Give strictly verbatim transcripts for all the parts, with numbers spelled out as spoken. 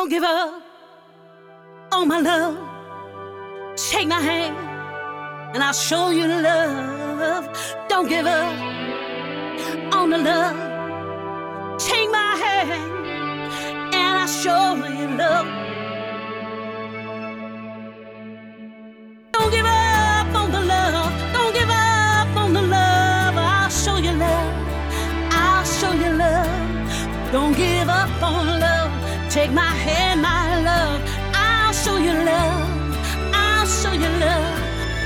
Don't give up on my love. Take my hand and I'll show you love. Don't give up on the love. Take my hand and I'll show you love. Don't give up on the love. Don't give up on the love. I'll show you love. I'll show you love. Don't give up on love. Take my hand, my love. I'll show you love. I'll show you love.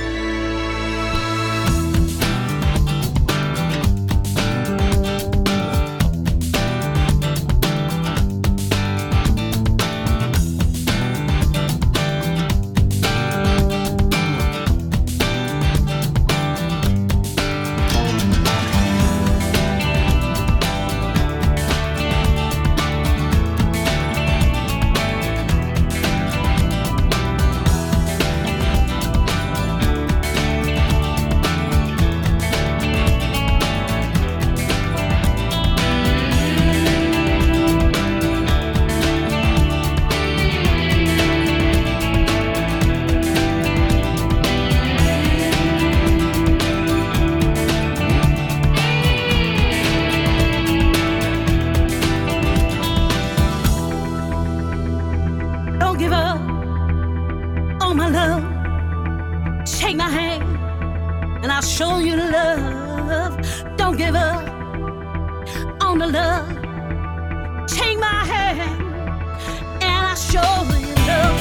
Don't give up on my love. Take my hand and I'll show you love. Don't give up on the love. Take my hand and I'll show you love.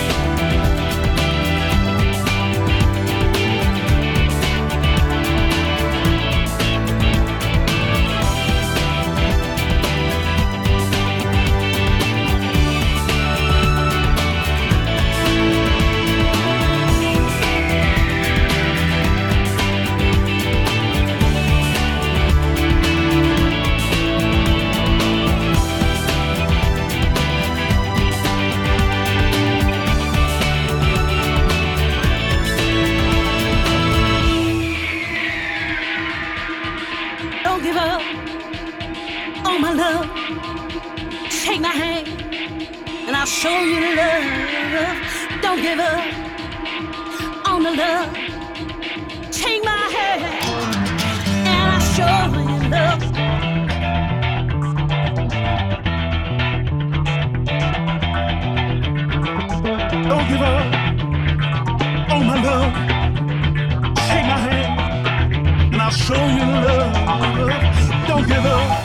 Don't give up on my love. Take my hand and I'll show you love. Don't give up on the love. Take my hand and I'll show you love. Don't give up on my love. Take my hand and I'll show you love. Don't give up.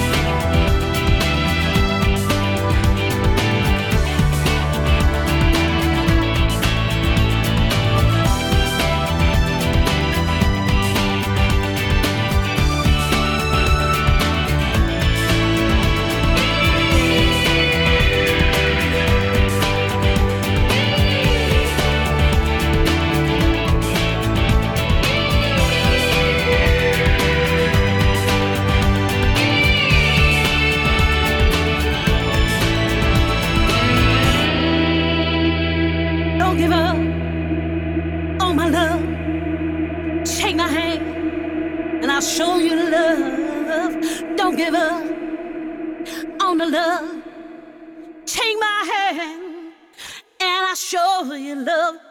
Don't give up on my love. Take my hand and I'll show you love. Don't give up on the love. Take my hand and I'll show you love.